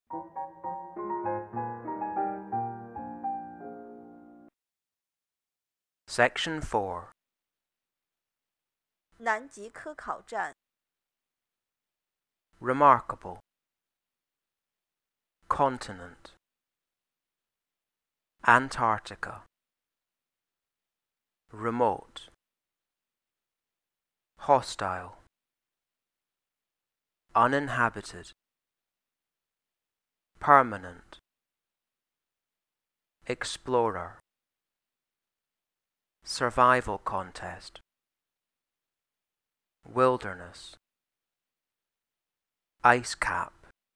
Section 4. 南极科考站 Remarkable. Continent. Antarctica. Remote. Hostile. Uninhabited. Permanent. Explorer. Survival contest. Wilderness. Ice cap.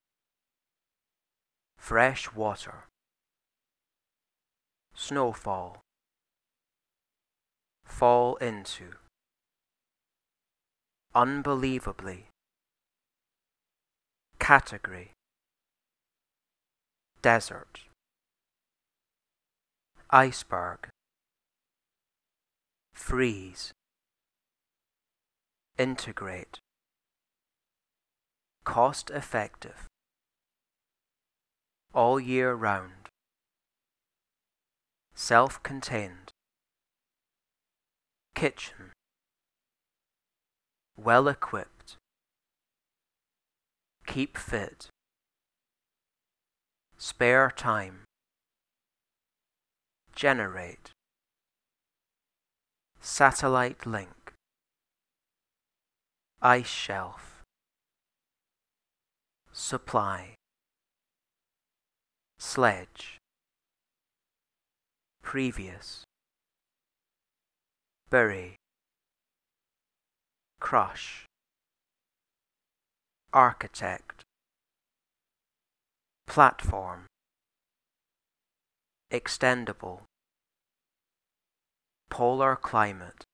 Fresh water. Snowfall. Fall into. Unbelievably. Category. Desert. Iceberg. Freeze. Integrate. Cost effective. All year round. Self-contained. Kitchen. Well equipped. Keep fit. Spare time. Generate. Satellite link. Ice shelf. Supply. Sledge. Previous. Bury. Crush. Architect. Platform. Extendable. Polar climate.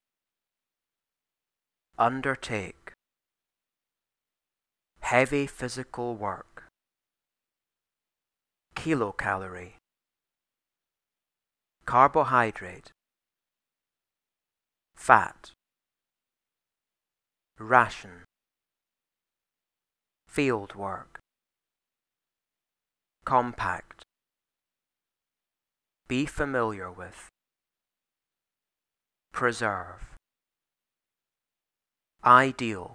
Undertake. Heavy physical work. Kilocalorie. Carbohydrate. Fat. Ration. Field work. Compact. Be familiar with. Preserve. Ideal.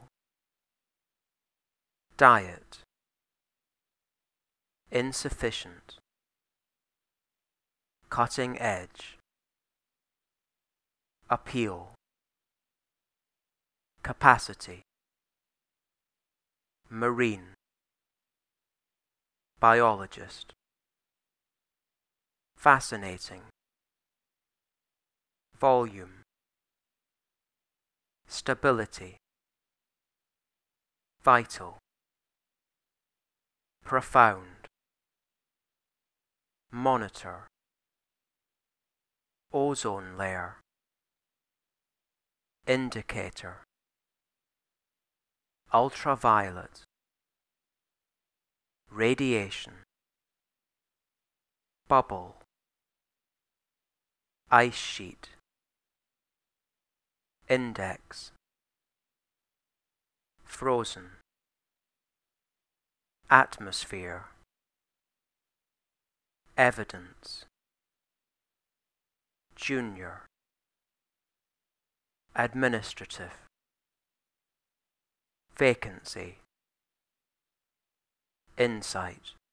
Diet. Insufficient. Cutting edge. Appeal. Capacity. Marine. Biologist. Fascinating. Volume. Stability. Vital. Profound. Monitor. Ozone layer. Indicator. Ultraviolet. Radiation. Bubble. Ice sheet. Index. Frozen. Atmosphere. Evidence. Junior. Administrative. Vacancy. Insight.